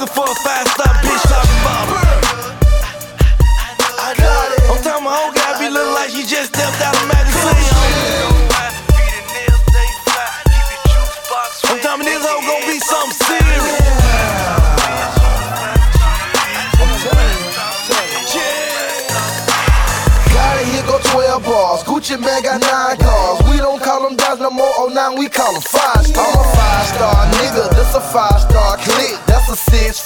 looking for a 5-star bitch talking about her. I'm talking my whole guy be looking like she just stepped out of magazine. I'm talking this hoe gon' be something serious. Here go 12 bars, Gucci man got 9 cars. We don't call them dimes no more, oh now we call them 5-star. I'm a 5-star nigga, this a 5-star click. That's a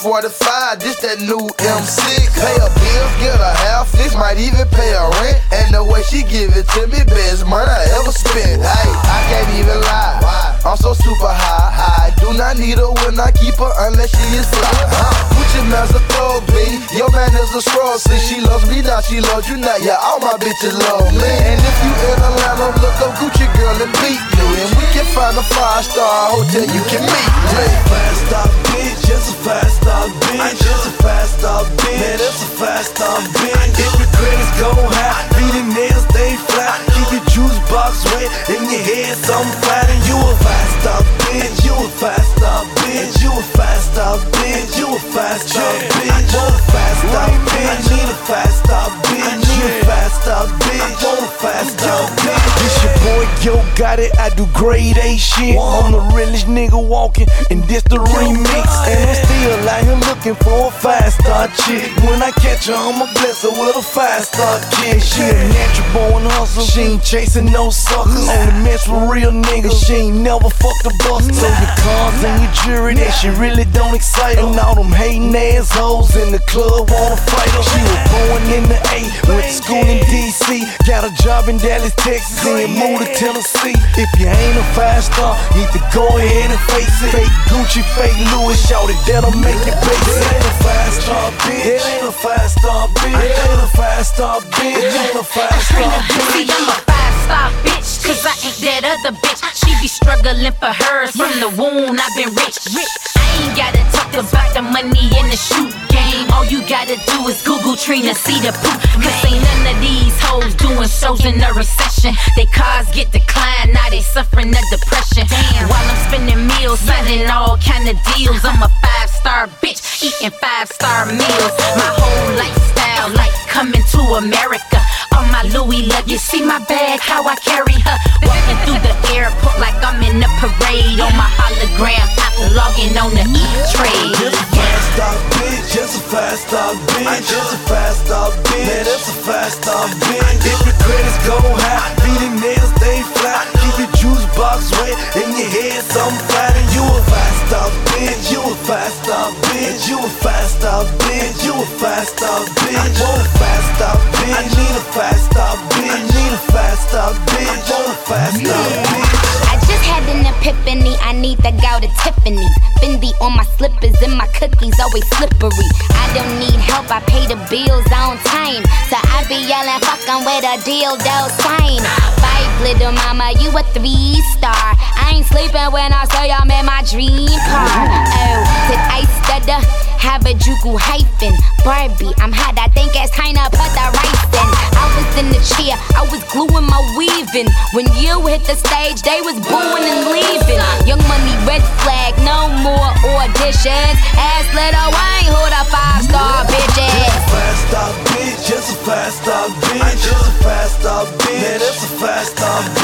645, this that new M6. Pay her bills, get her half fix, might even pay her rent. And the way she give it to me, best money I ever spent. Hey, I can't even lie, I'm so super high. I do not need her when I keep her unless she is fly. Gucci man's a thug, B, your man is a scroll. See, she loves me now, she loves you now. Yeah, all my bitches love me. And if you in Atlanta, look up Gucci girl and beat me. And we can find a 5-star hotel you can meet me. 5-star bitch, just a 5-star bitch. Just a 5-star bitch. Man, that's a 5-star bitch. If your credits go high, beat your nails stay flat. Keep your juice box wet, in your head something flat. And you a 5-star bitch. You a 5-star bitch. You a 5-star bitch. You a 5-star bitch. Want a 5-star bitch. I need a 5-star bitch. You a 5-star bitch. Want a 5-star bitch. This your boy, yo, got it. I do grade A shit. I'm the realest nigga walking, and this the remix. And I'm still out here looking for a 5-star chick. When I catch her, I'ma bless her with a 5-star kick. She a natural born hustler. She ain't chasing no suckers. Only mess with real niggas. She ain't never fucked a buster. So your cars and your jewelry, that shit really don't excite her. And all them hating assholes in the club wanna fight her. She was born in the A, went to school in DC, got a job in Dallas, Texas, and moved to Tennessee. If you ain't a 5-star, need to go ahead and face it. Fake Gucci, fake Louis, shout it, that'll make it basic. It ain't a 5-star bitch. It ain't a 5-star bitch. It ain't a 5-star bitch. It ain't a 5-star bitch. See, I'm a 5-star bitch, cause I ain't that other bitch. She be struggling for hers from the wound. I've been rich. I ain't gotta talk about the money in the shoot game. All you gotta do is Google Trina, see the poop. Cause ain't none of these hoes doing shows in a recession. They cars get declined, now they suffering the depression. While I'm spending meals, signing all kind of deals. I'm a 5-star bitch, eating 5-star meals. My whole lifestyle like coming to America. All my Louis luggage, see my bag, how I carry her. Walking through the airport like I'm in a parade. On my hologram, I'm logging on the E-Trade. Just a 5-star bitch, just a 5-star bitch. Just a 5-star bitch, man, that's a 5-star bitch. If your credits go high, beat your nails stay flat. Keep your juice box wet, in your head something flat. And you a 5-star bitch, you a 5-star bitch. You a 5-star bitch, you a 5-star bitch. I want a 5-star bitch, I need a 5-star bitch. I need a 5-star bitch, I want a 5-star bitch. I just had an epiphany, I need to go to Tiffany's. Fendi on my slippers and my cookies always slippery. I don't need help, I pay the bills on time. So I be yelling, fuck, I'm with a dildo sign. 5 little mama, you a 3-star. I ain't sleeping when I say I'm in my dream car. Oh, did I stutter? Have a juku hyphen. Barbie, I'm hot, I think it's time to put the rice in. I was in the chair, I was gluing my weaving. When you hit the stage, they was booing and leaving. Young Money, red flag, no more auditions. Ass little Wayne, who the 5-star bitch is? Just a 5-star bitch, just a 5-star bitch. Just a 5-star bitch, man, that's a 5-star